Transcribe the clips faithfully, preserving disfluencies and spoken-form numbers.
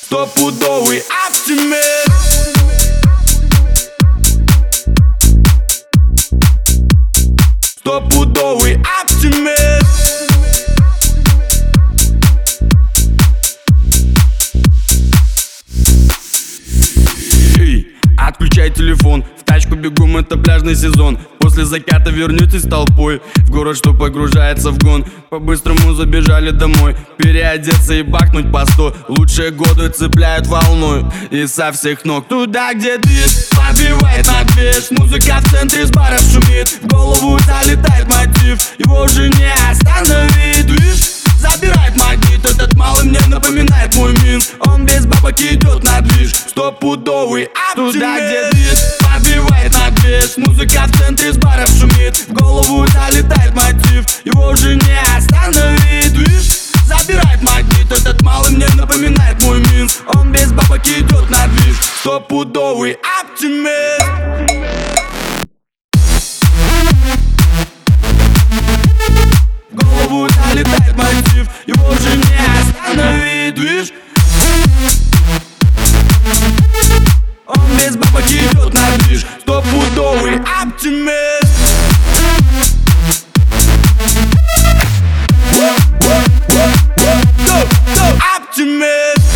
Стопудовый оптимист. Стопудовый оптимист. Эй, отключай телефон, в тачку бегом, это пляжный сезон. После заката вернетесь толпой в город, что погружается в гон. По-быстрому забежали домой, переодеться и бахнуть по сто. Лучшие годы цепляют волной и со всех ног. Туда, где дышь, побивает на движ. Музыка в центре с баров шумит, в голову залетает мотив. Его уже не остановить, движ. Забирает магнит, этот малый мне напоминает мой Минск. Он без бабок идет на движ. Стопудовый оптимист. Туда, где дышь, побивает на движ. Музыка в центре с баров шумит, в голову залетает мотив. Его уже не остановить, движ. Забирает магнит, этот малый мне напоминает мой Минск. Он без бабок идет на движ. Стопудовый оптимист. В голову залетает мотив, его уже не остановить, движ. Он без бабок идет на движ. Стопудовый оптимист. Оптимист.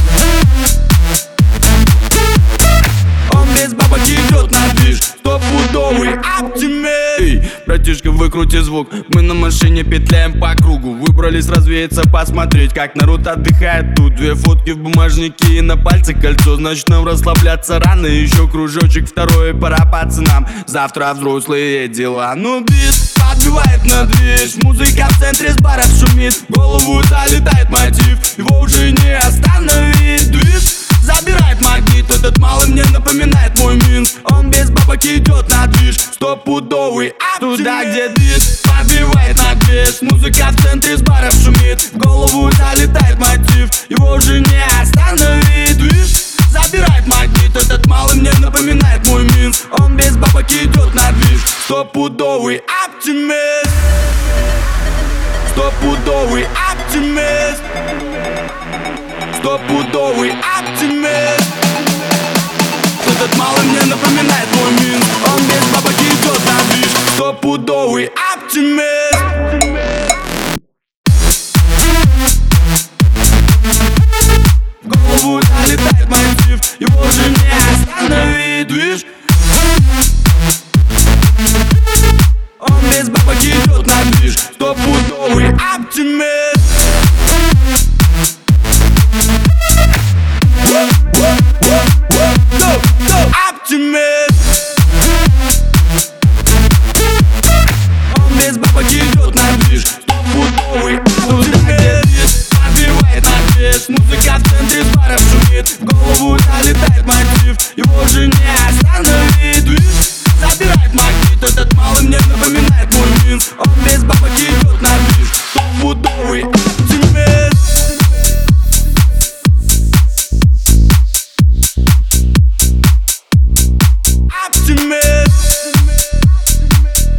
Он без бабок идет на движ. Стопудовый оптимист. Эй, братишка, выкрути звук, мы на машине петляем по кругу. Выбрались развеяться, посмотреть, как народ отдыхает тут. Две фотки в бумажнике и на пальце кольцо, значит нам расслабляться рано. Еще кружочек второй, пора пацанам, завтра взрослые дела. Ну бит подбивает на движ, музыка в центре с баров шумит, в голову залетает мотив. Его уже не остановить, движ. Забирает магнит, этот малый мне напоминает мой Минск. Он без бабок идет на движ. Стопудовый оптимист. Туда, где дышь, побивает на движ. Музыка в центре с баров шумит, в голову залетает мотив. Его уже не остановить, движ. Забирает магнит, этот малый мне напоминает мой Минск. Он без бабок идет на движ. Стопудовый оптимист. Стопудовый оптимист. Стопудовый оптимист. Этот малый мне напоминает мой Минск. Он без бабок идет на движ. Стопудовый оптимист. В голову залетает мотив, его уже не остановить, движ. Он без бабок идет на движ. Стопудовый оптимист. Оптимист. Он без бабок идет на движ. Стопудовый оптимист. Побивает на движ. Музыка в центре с баров шумит, в голову залетает мотив. Его уже не остановить, движ. Забирает магнит, этот малый мне напоминает мой Минск. Он без бабок идет на движ. Стопудовый оптимист.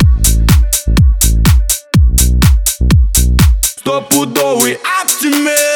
Стопудовый оптимист.